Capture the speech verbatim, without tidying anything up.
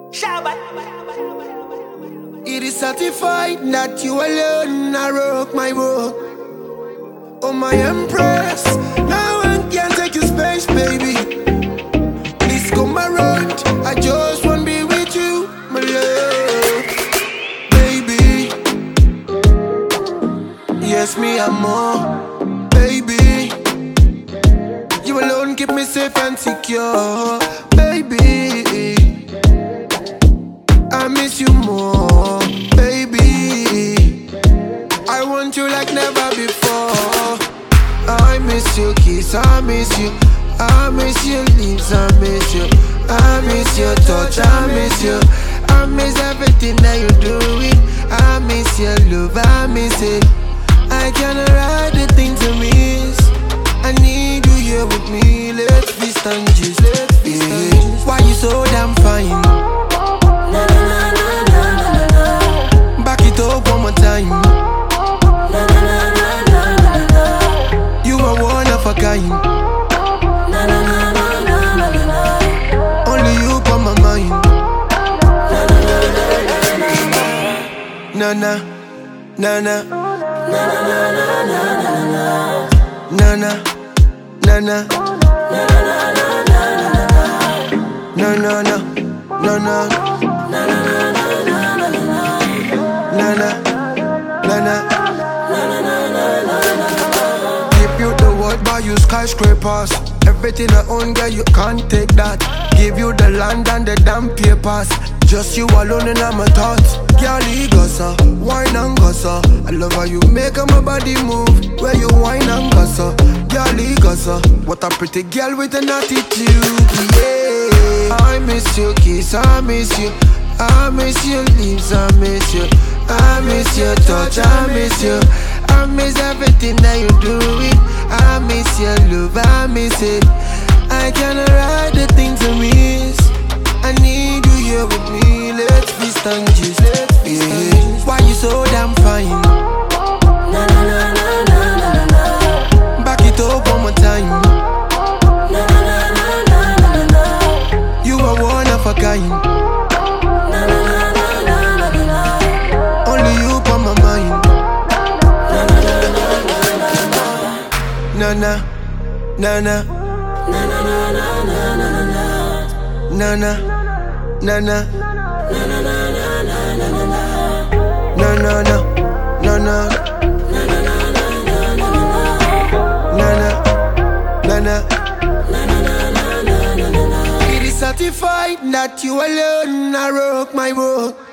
It is certified that you alone I rock my world. Oh my empress, no one can take your space, baby. Please come around, I just wanna be with you, my love. Baby, yes me I'm more. Baby, you alone keep me safe and secure. Baby, I miss you more, baby. I want you like never before. I miss your kiss, I miss you. I miss your lips, I miss you. I miss your touch, I miss you. I miss everything that you're doing. I miss your love, I miss it. I cannot write the things I miss. I need you here with me. Let's be stanges, let's be stanges. Why you so damn fine? Na na na na na na na. Back it up one more time. Na na na na na na na. You are one of a kind. Na na na na na na na. Only you on my mind. Na na na na na na. Na na, na na, Na na na na na na na. na na, na na, Na na na na na na na. na na na, na na, Na na na na na na na. na na, na na. Na na na na na na. Give you the world, buy you skyscrapers. Everything I own, girl, you can't take that. Give you the land and the damn papers. Just you alone and I'm a thoughts. Girl, gossa, wine and gossa. I love how you make my body move. Where you wine and gossa. Girl, gossa, what a pretty girl with an attitude. Yeah, I miss your kiss, I miss you. I miss your lips, I miss you. I miss your touch, I miss you. I miss everything that you're doing. I miss your love, I miss it. I cannot write the things I miss. I need you here with me. Let's be stanges, let's be stanges. Why you so damn fine? Na na na na na na na. Back it up one more time. Na na na na na na na. You are one of a kind. Na na na na na na na. Only you on my mind. Na na na na na na. Na na, na na, Na na na na na na na. na na, na na, Na na na na na na na. na na na, na na, Na na na na na na na. na na, na na. Na na na na na na na. It is certified that you alone I rock my world.